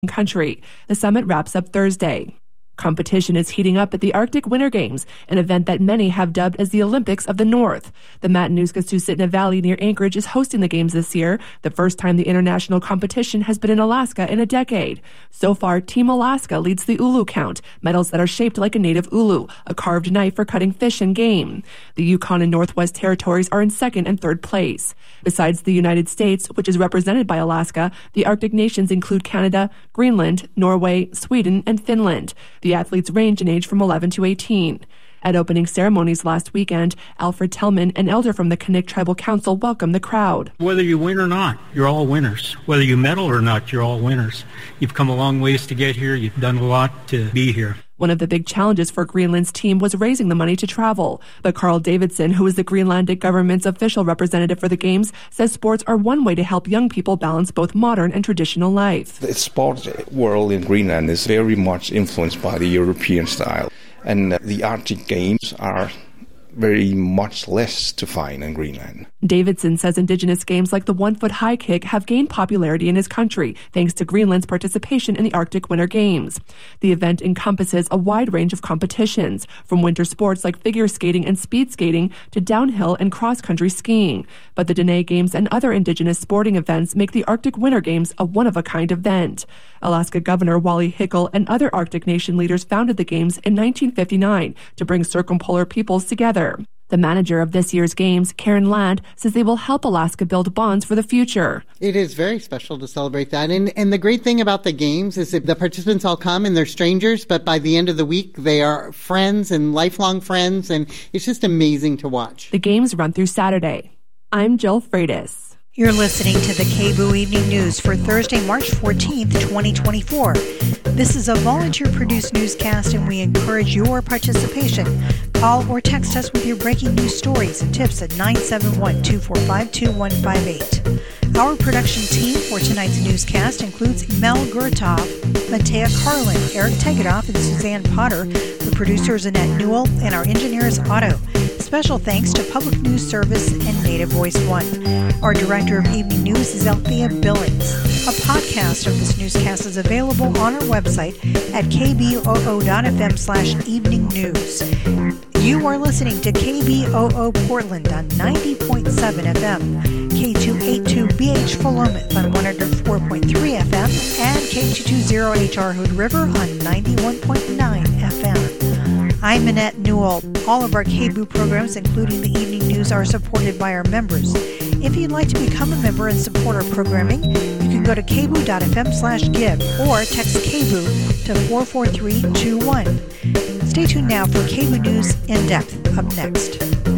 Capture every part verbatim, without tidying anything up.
country. The summit wraps up Thursday. Competition is heating up at the Arctic Winter Games, an event that many have dubbed as the Olympics of the North. The Matanuska Susitna Valley near Anchorage is hosting the games this year, the first time the international competition has been in Alaska in a decade. So far, Team Alaska leads the ulu count, medals that are shaped like a native ulu, a carved knife for cutting fish and game. The Yukon and Northwest Territories are in second and third place. Besides the United States, which is represented by Alaska, the Arctic nations include Canada, Greenland, Norway, Sweden, and Finland. The athletes range in age from eleven to eighteen. At opening ceremonies last weekend, Alfred Tellman, an elder from the Kanik Tribal Council, welcomed the crowd. Whether you win or not, you're all winners. Whether you medal or not, you're all winners. You've come a long ways to get here. You've done a lot to be here. One of the big challenges for Greenland's team was raising the money to travel. But Carl Davidson, who is the Greenlandic government's official representative for the Games, says sports are one way to help young people balance both modern and traditional life. The sports world in Greenland is very much influenced by the European style. And the Arctic Games are very much less to find in Greenland. Davidson says indigenous games like the one-foot high kick have gained popularity in his country thanks to Greenland's participation in the Arctic Winter Games. The event encompasses a wide range of competitions, from winter sports like figure skating and speed skating to downhill and cross-country skiing. But the Dene Games and other indigenous sporting events make the Arctic Winter Games a one-of-a-kind event. Alaska Governor Wally Hickel and other Arctic nation leaders founded the Games in nineteen fifty-nine to bring circumpolar peoples together. The manager of this year's Games, Karen Land, says they will help Alaska build bonds for the future. It is very special to celebrate that. And, and the great thing about the Games is that the participants all come and they're strangers, but by the end of the week, they are friends and lifelong friends, and it's just amazing to watch. The Games run through Saturday. I'm Jill Freitas. You're listening to the K B O O Evening News for Thursday, March fourteenth, twenty twenty-four. This is a volunteer-produced newscast, and we encourage your participation. Call or text us with your breaking news stories and tips at nine seven one, two four five, two one five eight. Our production team for tonight's newscast includes Mel Gurtov, Matea Carlin, Eric Tegedoff, and Suzanne Potter. The producer is Annette Newell, and our engineer is Otto. Special thanks to Public News Service and Native Voice One. Our director of evening news is Althea Billings. A podcast of this newscast is available on our website at k b o o dot f m slash evening news. You are listening to K B O O Portland on ninety point seven F M, K two eighty-two B H Philomath on one oh four point three F M, and K two twenty H R Hood River on ninety-one point nine F M. I'm Annette Newell. All of our K B O O programs, including the evening news, are supported by our members. If you'd like to become a member and support our programming, you can go to k b o o dot f m slash give or text K B O O to four four three two one. Stay tuned now for K B O O News in Depth up next.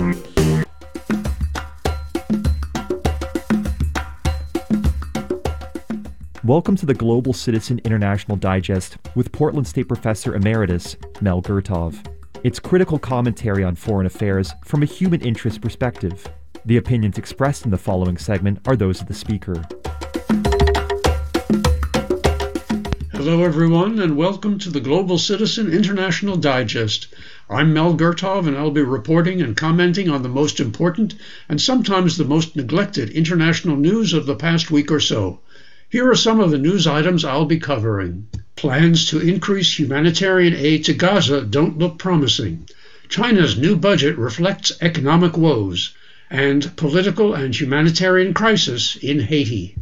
Welcome to the Global Citizen International Digest with Portland State Professor Emeritus Mel Gurtov. It's critical commentary on foreign affairs from a human interest perspective. The opinions expressed in the following segment are those of the speaker. Hello, everyone, and welcome to the Global Citizen International Digest. I'm Mel Gurtov, and I'll be reporting and commenting on the most important and sometimes the most neglected international news of the past week or so. Here are some of the news items I'll be covering. Plans to increase humanitarian aid to Gaza don't look promising. China's new budget reflects economic woes. And political and humanitarian crisis in Haiti.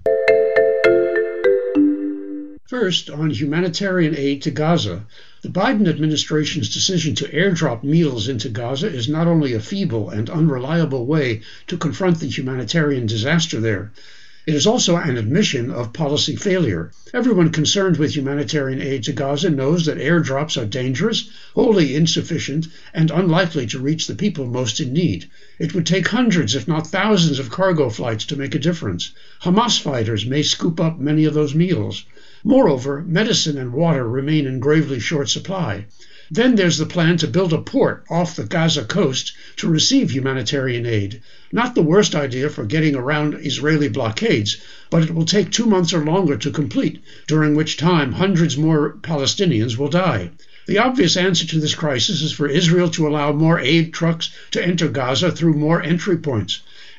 First, on humanitarian aid to Gaza, the Biden administration's decision to airdrop meals into Gaza is not only a feeble and unreliable way to confront the humanitarian disaster there, it is also an admission of policy failure. Everyone concerned with humanitarian aid to Gaza knows that airdrops are dangerous, wholly insufficient, and unlikely to reach the people most in need. It would take hundreds, if not thousands, of cargo flights to make a difference. Hamas fighters may scoop up many of those meals. Moreover, medicine and water remain in gravely short supply. Then there's the plan to build a port off the Gaza coast to receive humanitarian aid. Not the worst idea for getting around Israeli blockades, but it will take two months or longer to complete, during which time hundreds more Palestinians will die. The obvious answer to this crisis is for Israel to allow more aid trucks to enter Gaza through more entry points.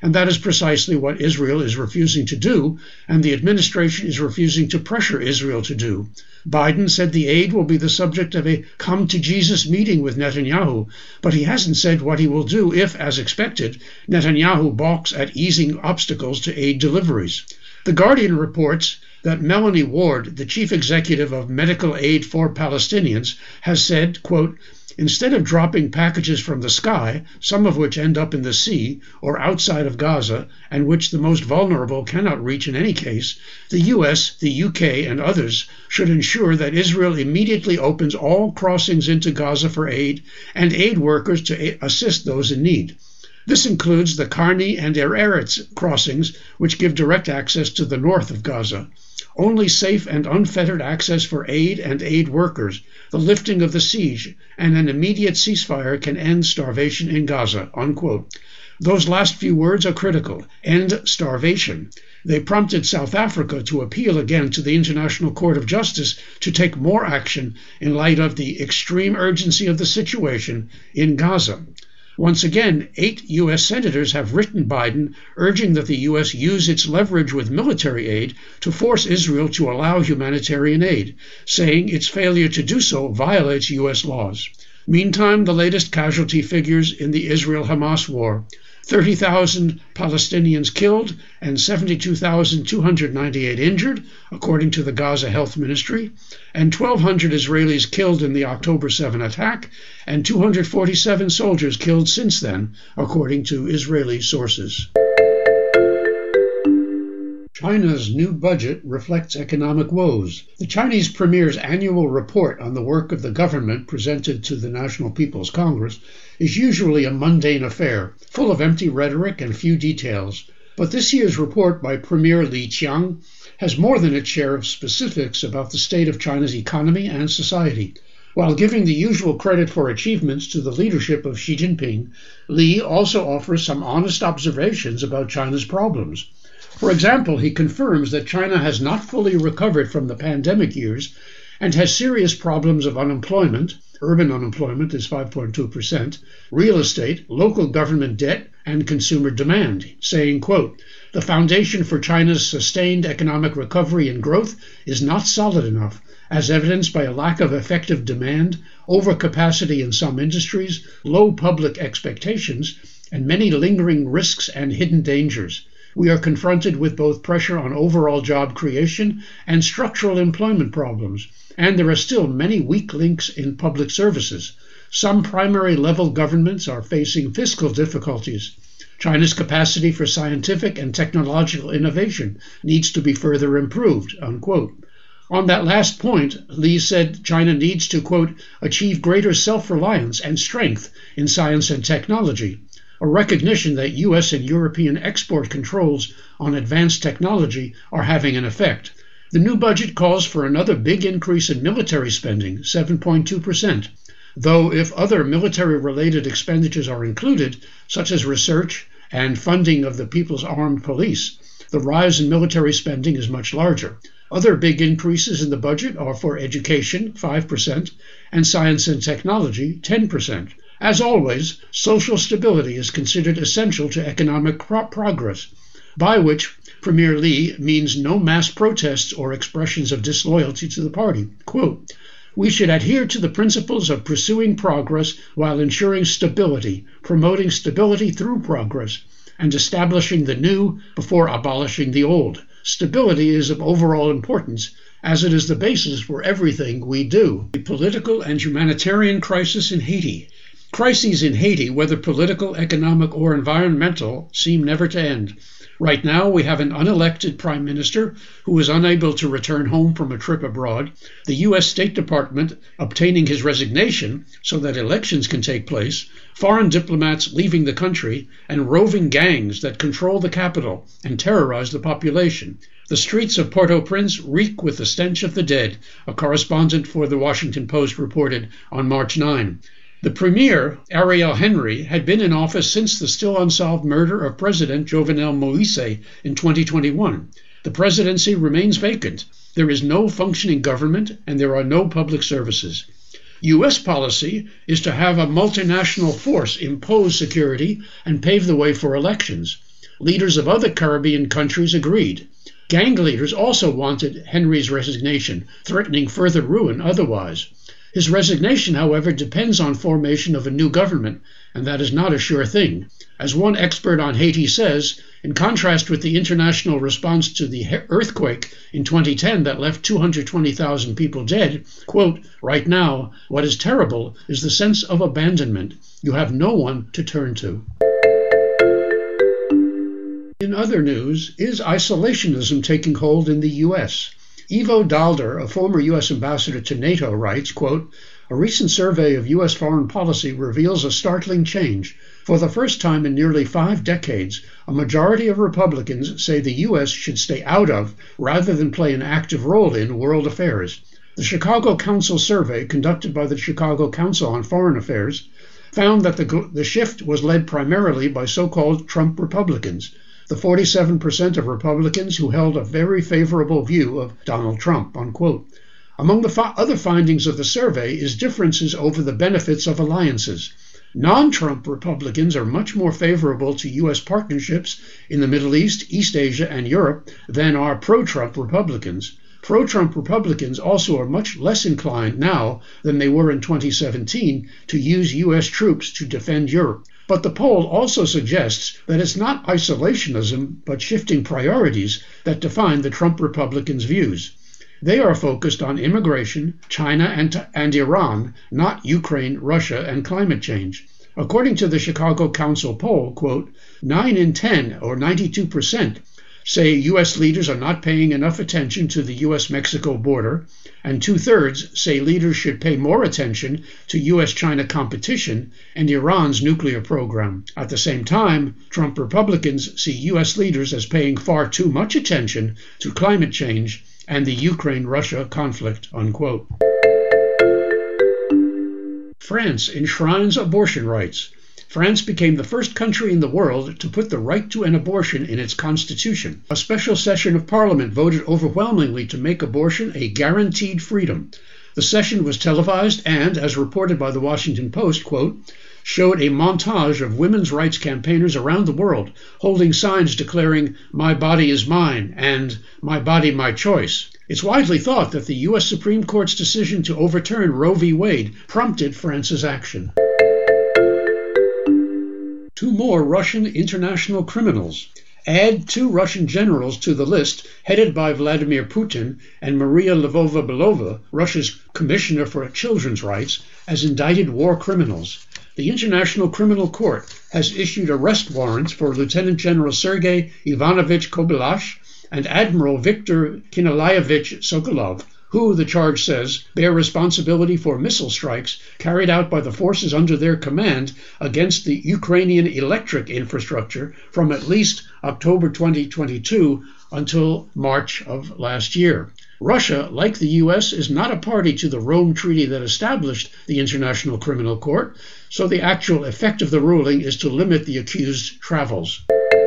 And that is precisely what Israel is refusing to do, and the administration is refusing to pressure Israel to do. Biden said the aid will be the subject of a come-to-Jesus meeting with Netanyahu, but he hasn't said what he will do if, as expected, Netanyahu balks at easing obstacles to aid deliveries. The Guardian reports that Melanie Ward, the chief executive of Medical Aid for Palestinians, has said, quote, "Instead of dropping packages from the sky, some of which end up in the sea or outside of Gaza, and which the most vulnerable cannot reach in any case, the U S, the U K, and others should ensure that Israel immediately opens all crossings into Gaza for aid and aid workers to assist those in need. This includes the Karni and Er Eretz crossings, which give direct access to the north of Gaza. Only safe and unfettered access for aid and aid workers, the lifting of the siege, and an immediate ceasefire can end starvation in Gaza," unquote. Those last few words are critical. End starvation. They prompted South Africa to appeal again to the International Court of Justice to take more action in light of the extreme urgency of the situation in Gaza. Once again, eight U S senators have written Biden urging that the U S use its leverage with military aid to force Israel to allow humanitarian aid, saying its failure to do so violates U S laws. Meantime, the latest casualty figures in the Israel-Hamas war: thirty thousand Palestinians killed and seventy-two thousand two hundred ninety-eight injured, according to the Gaza Health Ministry, and twelve hundred Israelis killed in the October seventh attack, and two hundred forty-seven soldiers killed since then, according to Israeli sources. China's new budget reflects economic woes. The Chinese Premier's annual report on the work of the government presented to the National People's Congress is usually a mundane affair, full of empty rhetoric and few details. But this year's report by Premier Li Qiang has more than its share of specifics about the state of China's economy and society. While giving the usual credit for achievements to the leadership of Xi Jinping, Li also offers some honest observations about China's problems. For example, he confirms that China has not fully recovered from the pandemic years and has serious problems of unemployment. Urban unemployment is five point two percent, real estate, local government debt, and consumer demand, saying, quote, "The foundation for China's sustained economic recovery and growth is not solid enough, as evidenced by a lack of effective demand, overcapacity in some industries, low public expectations, and many lingering risks and hidden dangers. We are confronted with both pressure on overall job creation and structural employment problems, and there are still many weak links in public services. Some primary level governments are facing fiscal difficulties. China's capacity for scientific and technological innovation needs to be further improved," unquote. On that last point, Li said China needs to, quote, "achieve greater self-reliance and strength in science and technology, a recognition that U S and European export controls on advanced technology are having an effect." The new budget calls for another big increase in military spending, seven point two percent, though if other military-related expenditures are included, such as research and funding of the People's Armed Police, the rise in military spending is much larger. Other big increases in the budget are for education, five percent, and science and technology, ten percent. As always, social stability is considered essential to economic pro- progress, by which Premier Li means no mass protests or expressions of disloyalty to the party. Quote, "We should adhere to the principles of pursuing progress while ensuring stability, promoting stability through progress, and establishing the new before abolishing the old. Stability is of overall importance, as it is the basis for everything we do." The political and humanitarian crisis in Haiti. Crises in Haiti, whether political, economic, or environmental, seem never to end. Right now, we have an unelected prime minister who is unable to return home from a trip abroad, the U S State Department obtaining his resignation so that elections can take place, foreign diplomats leaving the country, and roving gangs that control the capital and terrorize the population. The streets of Port-au-Prince reek with the stench of the dead, a correspondent for the Washington Post reported on March ninth. The premier, Ariel Henry, had been in office since the still unsolved murder of President Jovenel Moise in twenty twenty-one. The presidency remains vacant. There is no functioning government, and there are no public services. U S policy is to have a multinational force impose security and pave the way for elections. leaders of other Caribbean countries agreed. Gang leaders also wanted Henry's resignation, threatening further ruin otherwise. His resignation, however, depends on formation of a new government, and that is not a sure thing. As one expert on Haiti says, in contrast with the international response to the earthquake in twenty ten that left two hundred twenty thousand people dead, quote, right now, what is terrible is the sense of abandonment. You have no one to turn to. In other news, is isolationism taking hold in the U S? Ivo Daalder, a former U S ambassador to NATO, writes, quote, a recent survey of U S foreign policy reveals a startling change. For the first time in nearly five decades, a majority of Republicans say the U S should stay out of, rather than play an active role in, world affairs. The Chicago Council survey, conducted by the Chicago Council on Foreign Affairs, found that the, the shift was led primarily by so-called Trump Republicans, the forty-seven percent of Republicans who held a very favorable view of Donald Trump, unquote. Among the fi- other findings of the survey is differences over the benefits of alliances. Non-Trump Republicans are much more favorable to U S partnerships in the Middle East, East Asia, and Europe than are pro-Trump Republicans. Pro-Trump Republicans also are much less inclined now than they were in twenty seventeen to use U S troops to defend Europe. But the poll also suggests that it's not isolationism, but shifting priorities that define the Trump Republicans' views. They are focused on immigration, China, and, and Iran, not Ukraine, Russia, and climate change. According to the Chicago Council poll, quote, nine in ten, or ninety-two percent, say U S leaders are not paying enough attention to the U S Mexico border, and two-thirds say leaders should pay more attention to U S China competition and Iran's nuclear program. At the same time, Trump Republicans see U S leaders as paying far too much attention to climate change and the Ukraine-Russia conflict, unquote. France enshrines abortion rights. France became the first country in the world to put the right to an abortion in its constitution. A special session of parliament voted overwhelmingly to make abortion a guaranteed freedom. The session was televised and, as reported by the Washington Post, quote, showed a montage of women's rights campaigners around the world holding signs declaring, "My body is mine," and "My body, my choice." It's widely thought that the U S Supreme Court's decision to overturn Roe v. Wade prompted France's action. Two more Russian international criminals. Add two Russian generals to the list, headed by Vladimir Putin and Maria Lvova-Belova, Russia's Commissioner for Children's Rights, as indicted war criminals. The International Criminal Court has issued arrest warrants for Lieutenant General Sergei Ivanovich Kobylash and Admiral Viktor Kinilayevich Sokolov, who, the charge says, bear responsibility for missile strikes carried out by the forces under their command against the Ukrainian electric infrastructure from at least October twenty twenty-two until March of last year. Russia, like the U S, is not a party to the Rome Treaty that established the International Criminal Court, so the actual effect of the ruling is to limit the accused's travels.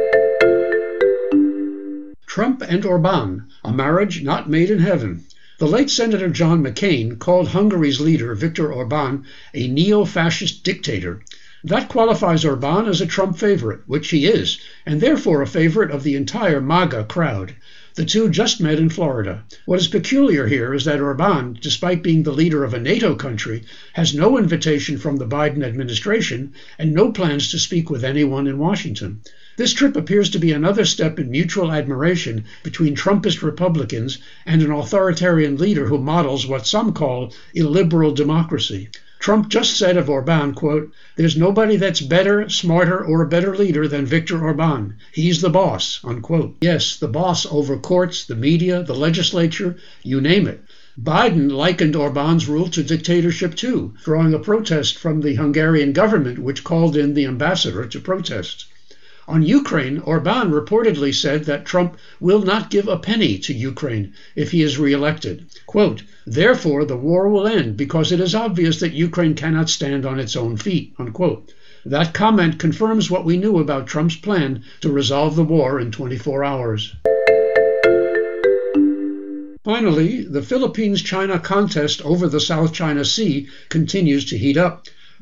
Trump and Orbán, a marriage not made in heaven. The late Senator John McCain called Hungary's leader, Viktor Orbán, a neo-fascist dictator. That qualifies Orbán as a Trump favorite, which he is, and therefore a favorite of the entire MAGA crowd. The two just met in Florida. What is peculiar here is that Orbán, despite being the leader of a NATO country, has no invitation from the Biden administration and no plans to speak with anyone in Washington. This trip appears to be another step in mutual admiration between Trumpist Republicans and an authoritarian leader who models what some call illiberal democracy. Trump just said of Orbán, quote, "There's nobody that's better, smarter, or a better leader than Viktor Orbán. He's the boss," unquote. Yes, the boss over courts, the media, the legislature, you name it. Biden likened Orbán's rule to dictatorship too, drawing a protest from the Hungarian government, which called in the ambassador to protest. On Ukraine, Orbán reportedly said that Trump will not give a penny to Ukraine if he is reelected. Quote, "Therefore, the war will end because it is obvious that Ukraine cannot stand on its own feet," unquote. That comment confirms what we knew about Trump's plan to resolve the war in twenty-four hours. Finally, the Philippines-China contest over the South China Sea continues to heat up.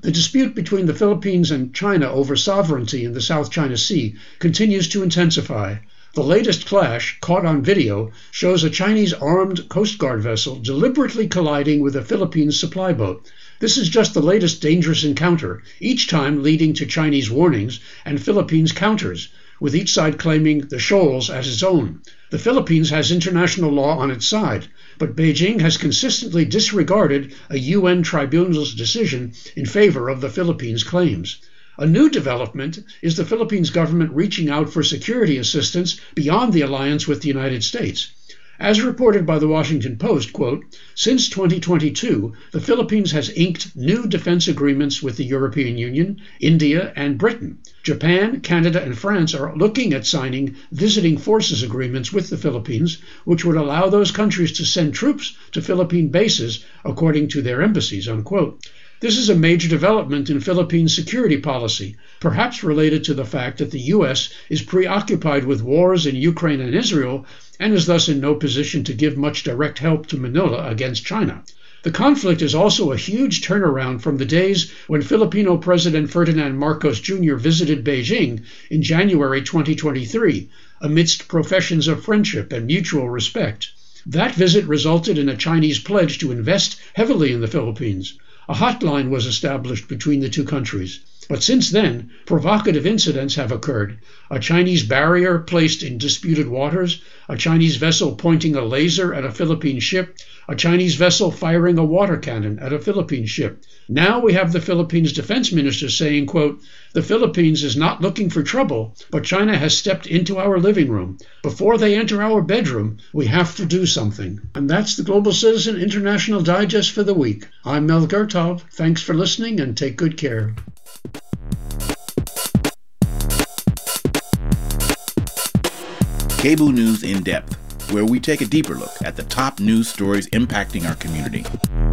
The dispute between the Philippines and China over sovereignty in the South China Sea continues to intensify. The latest clash, caught on video, shows a Chinese armed Coast Guard vessel deliberately colliding with a Philippines supply boat. This is just the latest dangerous encounter, each time leading to Chinese warnings and Philippines counters, with each side claiming the shoals as its own. The Philippines has international law on its side, but Beijing has consistently disregarded a U N tribunal's decision in favor of the Philippines' claims. A new development is the Philippines government reaching out for security assistance beyond the alliance with the United States. As reported by the Washington Post, quote, since twenty twenty-two, the Philippines has inked new defense agreements with the European Union, India, and Britain. Japan, Canada, and France are looking at signing visiting forces agreements with the Philippines, which would allow those countries to send troops to Philippine bases according to their embassies, unquote. This is a major development in Philippine security policy, perhaps related to the fact that the U S is preoccupied with wars in Ukraine and Israel and is thus in no position to give much direct help to Manila against China. The conflict is also a huge turnaround from the days when Filipino President Ferdinand Marcos Junior visited Beijing in January twenty twenty-three, amidst professions of friendship and mutual respect. That visit resulted in a Chinese pledge to invest heavily in the Philippines. A hotline was established between the two countries. But since then, provocative incidents have occurred. A Chinese barrier placed in disputed waters, a Chinese vessel pointing a laser at a Philippine ship, a Chinese vessel firing a water cannon at a Philippine ship. Now we have the Philippines defense minister saying, quote, the Philippines is not looking for trouble, but China has stepped into our living room. Before they enter our bedroom, we have to do something. And that's the Global Citizen International Digest for the week. I'm Mel Gertov. Thanks for listening and take good care. K B O O News in Depth, where we take a deeper look at the top news stories impacting our community.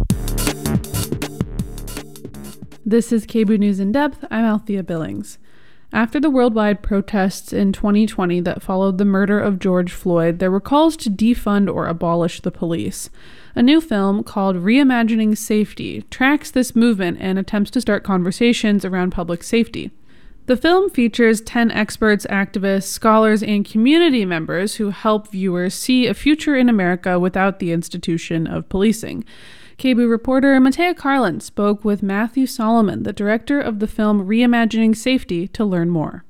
This is K B O O News in Depth. I'm Althea Billings. After the worldwide protests in twenty twenty that followed the murder of George Floyd, there were calls to defund or abolish the police. A new film called Reimagining Safety tracks this movement and attempts to start conversations around public safety. The film features ten experts, activists, scholars, and community members who help viewers see a future in America without the institution of policing. K B O O reporter Matea Carlin spoke with Matthew Solomon, the director of the film Reimagining Safety, to learn more.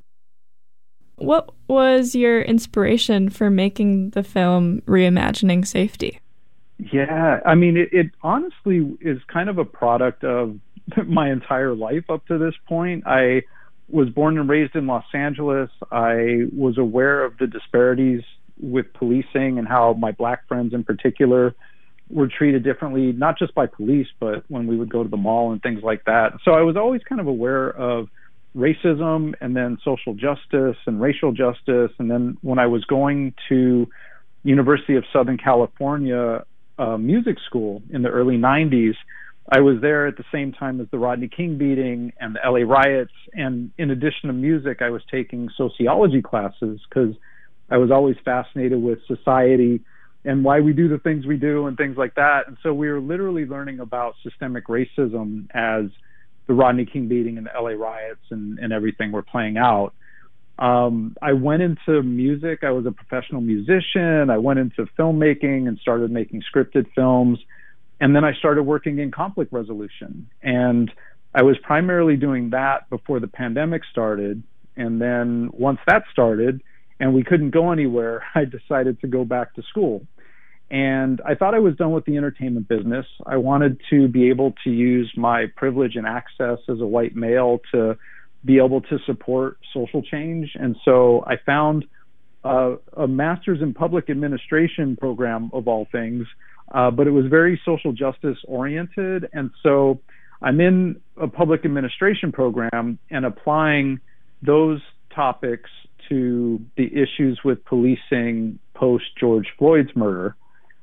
What was your inspiration for making the film Reimagining Safety? Yeah, I mean, it, it honestly is kind of a product of my entire life up to this point. I was born and raised in Los Angeles. I was aware of the disparities with policing and how my Black friends in particular were treated differently, not just by police, but when we would go to the mall and things like that. So I was always kind of aware of racism and then social justice and racial justice. And then when I was going to University of Southern California uh, music school in the early nineties, I was there at the same time as the Rodney King beating and the L A riots. And in addition to music, I was taking sociology classes because I was always fascinated with society and why we do the things we do and things like that. And so we were literally learning about systemic racism as the Rodney King beating and the L A riots and, and everything were playing out. Um, I went into music. I was a professional musician. I went into filmmaking and started making scripted films. And then I started working in conflict resolution. And I was primarily doing that before the pandemic started. And then once that started and we couldn't go anywhere, I decided to go back to school. And I thought I was done with the entertainment business. I wanted to be able to use my privilege and access as a white male to be able to support social change. And so I found uh, a master's in public administration program of all things, uh, but it was very social justice oriented. And so I'm in a public administration program and applying those topics to the issues with policing post George Floyd's murder.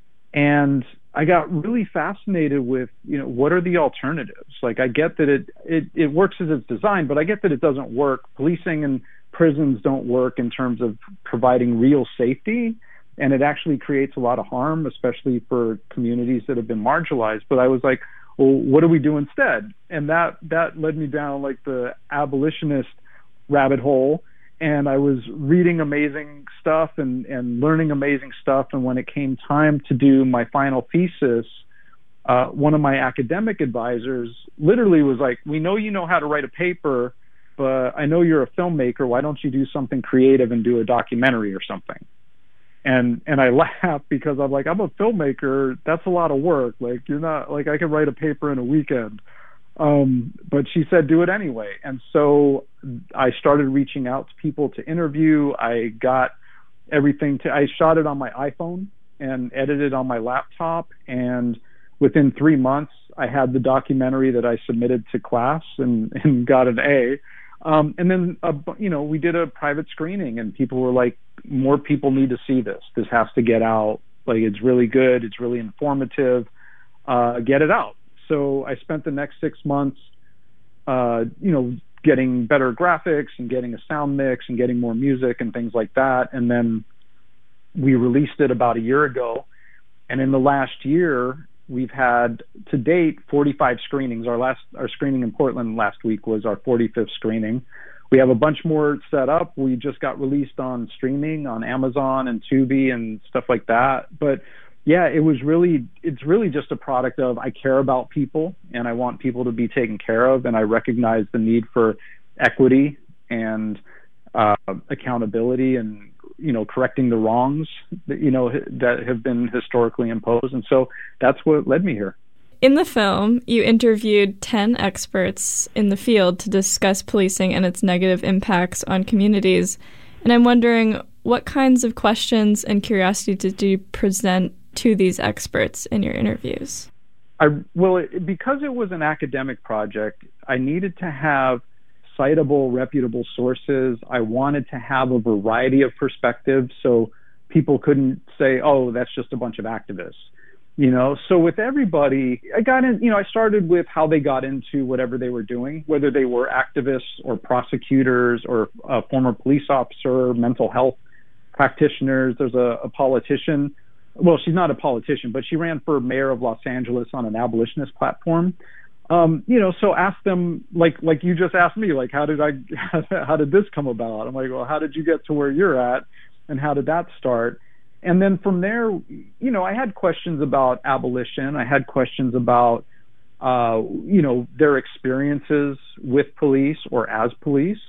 And I got really fascinated with, you know, what are the alternatives? Like, I get that it, it, it works as it's designed, but I get that it doesn't work. Policing and prisons don't work in terms of providing real safety, and it actually creates a lot of harm, especially for communities that have been marginalized. But I was like, well, what do we do instead? And that that led me down like the abolitionist rabbit hole. And I was reading amazing stuff and, and learning amazing stuff. And when it came time to do my final thesis, uh, one of my academic advisors literally was like, we know you know how to write a paper, but I know you're a filmmaker. Why don't you do something creative and do a documentary or something? And and I laughed because I'm like, I'm a filmmaker. That's a lot of work. Like, you're not, like, I could write a paper in a weekend. Um, but she said, do it anyway. And so I started reaching out to people to interview. I got everything to, I shot it on my iPhone and edited on my laptop. And within three months, I had the documentary that I submitted to class and, and got an A. Um, and then, uh, you know, we did a private screening and people were like, more people need to see this. This has to get out. Like, it's really good. It's really informative. Uh, get it out. So I spent the next six months, uh, you know, getting better graphics and getting a sound mix and getting more music and things like that. And then we released it about a year ago. And in the last year, we've had to date forty-five screenings. Our last, our screening in Portland last week was our forty-fifth screening. We have a bunch more set up. We just got released on streaming on Amazon and Tubi and stuff like that. But yeah, it was really, it's really just a product of, I care about people and I want people to be taken care of. And I recognize the need for equity and uh, accountability and, you know, correcting the wrongs that, you know, that have been historically imposed. And so that's what led me here. In the film, you interviewed ten experts in the field to discuss policing and its negative impacts on communities. And I'm wondering, what kinds of questions and curiosity did you present to these experts in your interviews? I, well, it, because it was an academic project, I needed to have citable, reputable sources. I wanted to have a variety of perspectives so people couldn't say, oh, that's just a bunch of activists. You know, so with everybody, I got in, you know, I started with how they got into whatever they were doing, whether they were activists or prosecutors or a former police officer, mental health practitioners. There's a, a politician. Well, she's not a politician, but she ran for mayor of Los Angeles on an abolitionist platform. Um, you know, so ask them, like, like you just asked me, like, how did I, how did this come about? I'm like, well, how did you get to where you're at and how did that start? And then from there, you know, I had questions about abolition. I had questions about, uh, you know, their experiences with police or as police.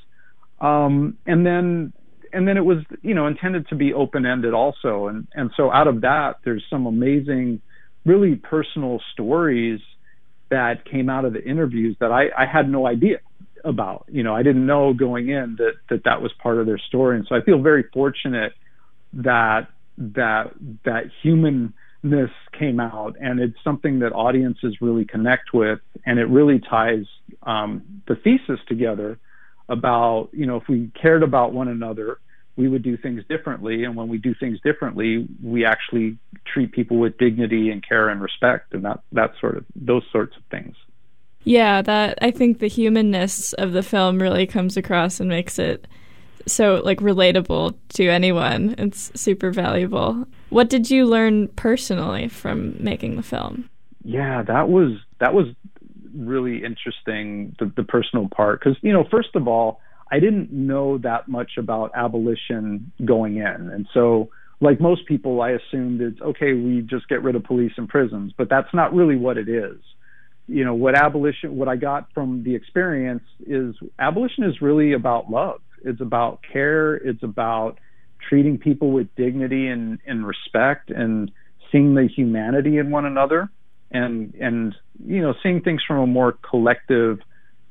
Um, and then, and then it was, you know, intended to be open-ended also. And, and so out of that, there's some amazing, really personal stories that came out of the interviews that I, I had no idea about. You know, I didn't know going in that, that that was part of their story. And so I feel very fortunate that that that humanness came out, and it's something that audiences really connect with, and it really ties um, the thesis together about, you know, if we cared about one another, we would do things differently, and when we do things differently, we actually treat people with dignity and care and respect, and that that sort of those sorts of things. Yeah, that I think the humanness of the film really comes across and makes it so, like, relatable to anyone. It's super valuable. What did you learn personally from making the film? Yeah, that was that was really interesting, the, the personal part, because, you know, first of all, I didn't know that much about abolition going in. And so, like most people, I assumed it's, okay, we just get rid of police and prisons, but that's not really what it is. You know, what abolition, what I got from the experience is abolition is really about love. It's about care. It's about treating people with dignity and, and respect and seeing the humanity in one another and, and, you know, seeing things from a more collective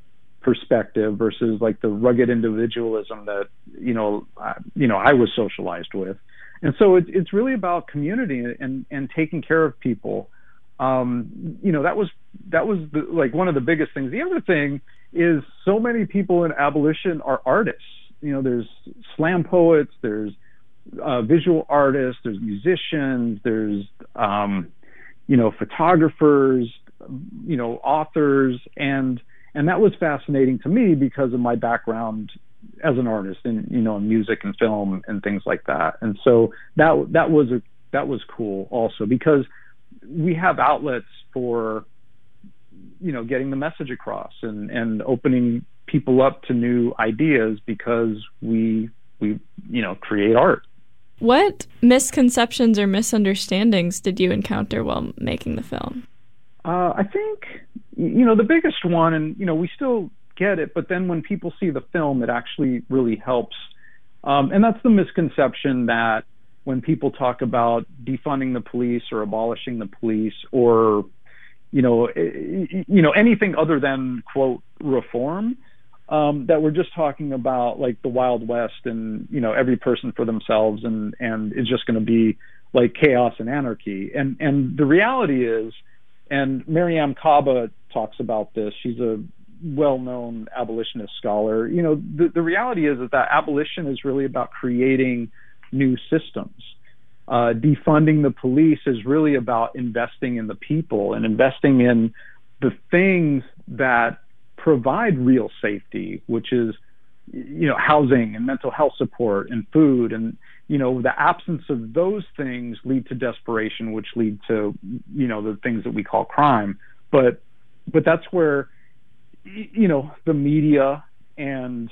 perspective versus like the rugged individualism that, you know, I, you know, I was socialized with. And so it, it's really about community and, and taking care of people. Um, you know, that was, that was the, like one of the biggest things. The other thing is so many people in abolition are artists. You know, there's slam poets, there's uh, visual artists, there's musicians, there's, um, you know, photographers, you know, authors. And, and that was fascinating to me because of my background as an artist in, you know, in music and film and things like that. And so that, that was a, that was cool also because we have outlets for you know, getting the message across and, and opening people up to new ideas because we, we, you know, create art. What misconceptions or misunderstandings did you encounter while making the film? Uh, I think, you know, the biggest one, and, you know, we still get it, but then when people see the film, it actually really helps. Um, and that's the misconception that when people talk about defunding the police or abolishing the police or, you know, you know, anything other than, quote, reform, um, that we're just talking about like the Wild West and, you know, every person for themselves and, and it's just going to be like chaos and anarchy. And, and the reality is, and Mariame Kaba talks about this, she's a well-known abolitionist scholar, you know, the, the reality is that, that abolition is really about creating new systems. Uh, defunding the police is really about investing in the people and investing in the things that provide real safety, which is, you know, housing and mental health support and food. And, you know, the absence of those things lead to desperation, which lead to, you know, the things that we call crime. But, but that's where, you know, the media and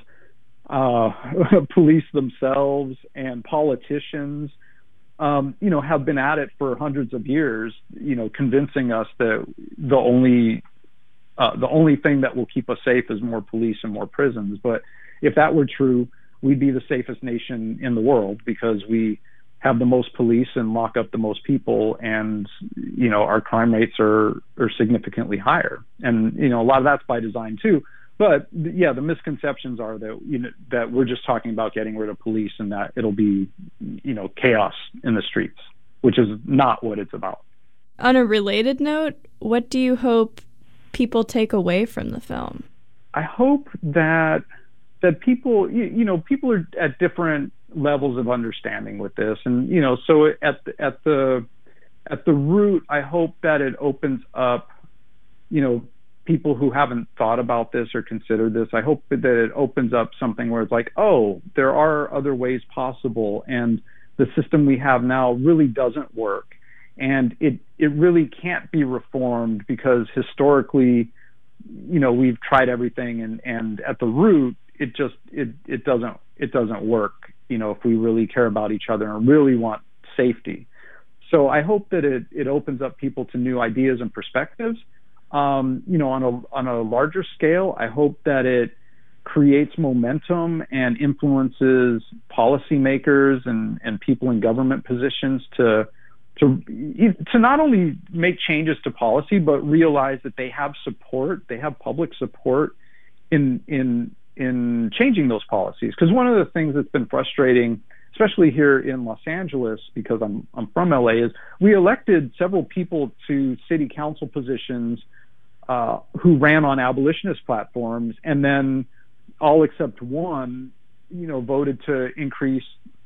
uh, police themselves and politicians, um, you know, have been at it for hundreds of years, you know, convincing us that the only uh, the only thing that will keep us safe is more police and more prisons. But if that were true, we'd be the safest nation in the world because we have the most police and lock up the most people, and you know our crime rates are are significantly higher. And you know a lot of that's by design too. But yeah, the misconceptions are that you know that we're just talking about getting rid of police and that it'll be you know chaos in the streets, which is not what it's about. On a related note, what do you hope people take away from the film? I hope that that people you, you know people are at different levels of understanding with this, and you know so at the, at the at the root, I hope that it opens up you know people who haven't thought about this or considered this. I hope that it opens up something where it's like, oh, there are other ways possible, and the system we have now really doesn't work, and it it really can't be reformed because historically, you know, we've tried everything, and and at the root, it just it it doesn't it doesn't work. You know, if we really care about each other and really want safety. So I hope that it it opens up people to new ideas and perspectives. Um, you know, on a on a larger scale, I hope that it creates momentum and influences policymakers and, and people in government positions to to to not only make changes to policy, but realize that they have support, they have public support in in in changing those policies. Because one of the things that's been frustrating, especially here in Los Angeles, because I'm I'm from L A, is we elected several people to city council positions uh, who ran on abolitionist platforms, and then all except one, you know, voted to increase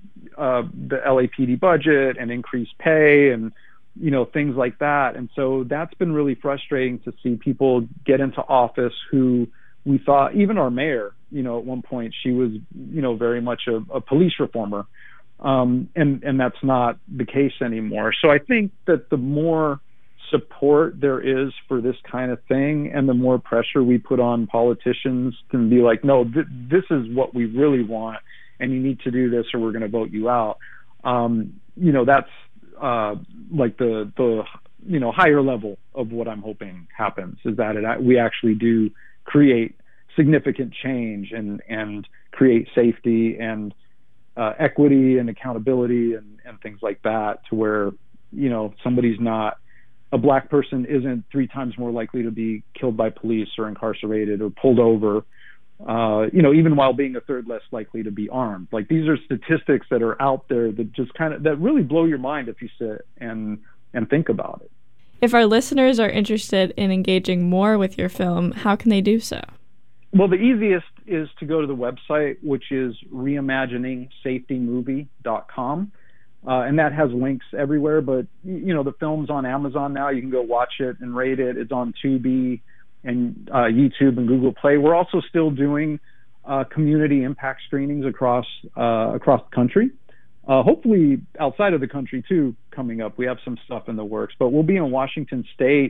uh, the L A P D budget and increase pay and you know things like that. And so that's been really frustrating to see people get into office who we thought, even our mayor, you know, at one point she was, you know, very much a, a police reformer. Um, and, and that's not the case anymore. So I think that the more support there is for this kind of thing and the more pressure we put on politicians to be like, no, th- this is what we really want and you need to do this or we're going to vote you out. Um, you know, that's uh, like the, the, you know, higher level of what I'm hoping happens is that it, we actually do create significant change and, and create safety and uh, equity and accountability and, and things like that to where, you know, somebody's not, a black person isn't three times more likely to be killed by police or incarcerated or pulled over, uh, you know, even while being a third less likely to be armed. Like these are statistics that are out there that just kind of, that really blow your mind if you sit and, and think about it. If our listeners are interested in engaging more with your film, how can they do so? Well, the easiest is to go to the website, which is reimagining safety movie dot com. Uh, and that has links everywhere. But, you know, the film's on Amazon now. You can go watch it and rate it. It's on Tubi and uh, YouTube and Google Play. We're also still doing uh, community impact screenings across uh, across the country. Uh, hopefully outside of the country, too, coming up. We have some stuff in the works. But we'll be in Washington State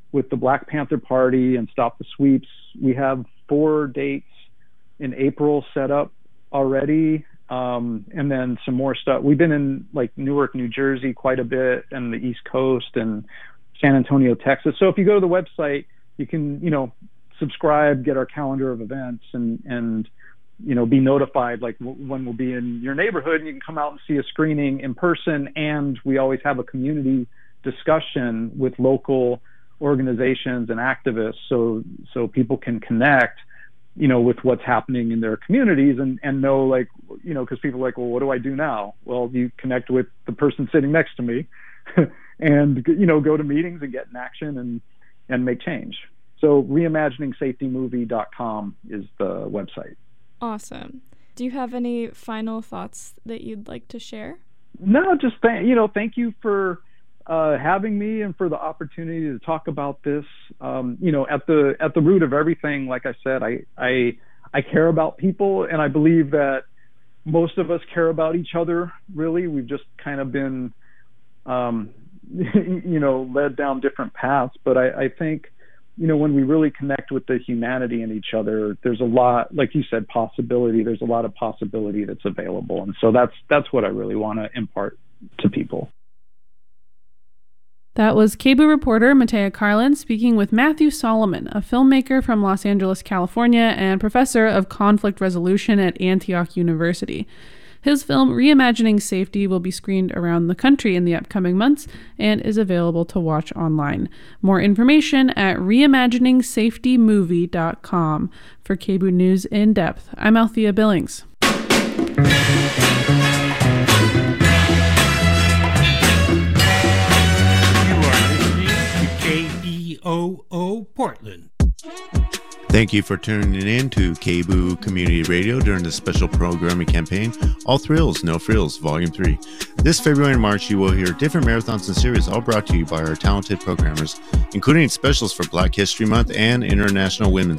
with the Black Panther Party and Stop the Sweeps. We have four dates in April set up already, um, and then some more stuff. We've been in like Newark, New Jersey quite a bit, and the East Coast, and San Antonio, Texas. So if you go to the website, you can, you know, subscribe, get our calendar of events, and, and you know, be notified like w- when we'll be in your neighborhood, and you can come out and see a screening in person. And we always have a community discussion with local organizations and activists, so so people can connect, you know, with what's happening in their communities, and and know, like, you know, because people are like, well, what do I do now? Well, you connect with the person sitting next to me, and you know, go to meetings and get in action and and make change. So reimagining safety movie dot com is the website. Awesome. Do you have any final thoughts that you'd like to share? No, just th- you know, thank you for uh, having me and for the opportunity to talk about this. Um, you know, at the at the root of everything, like I said, I I I care about people, and I believe that most of us care about each other. Really, we've just kind of been, um, you know, led down different paths. But I, I think, you know, when we really connect with the humanity in each other, there's a lot, like you said, possibility. There's a lot of possibility that's available. And so that's that's what I really want to impart to people. That was K B O O reporter Matea Carlin speaking with Matthew Solomon, a filmmaker from Los Angeles, California, and professor of conflict resolution at Antioch University. His film Reimagining Safety will be screened around the country in the upcoming months and is available to watch online. More information at reimagining safety movie dot com. For K B O O News in Depth, I'm Althea Billings. K B O O Portland. Thank you for tuning in to K B O O Community Radio during the special programming campaign, All Thrills, No Frills, Volume three. This February and March, you will hear different marathons and series, all brought to you by our talented programmers, including specials for Black History Month and International Women's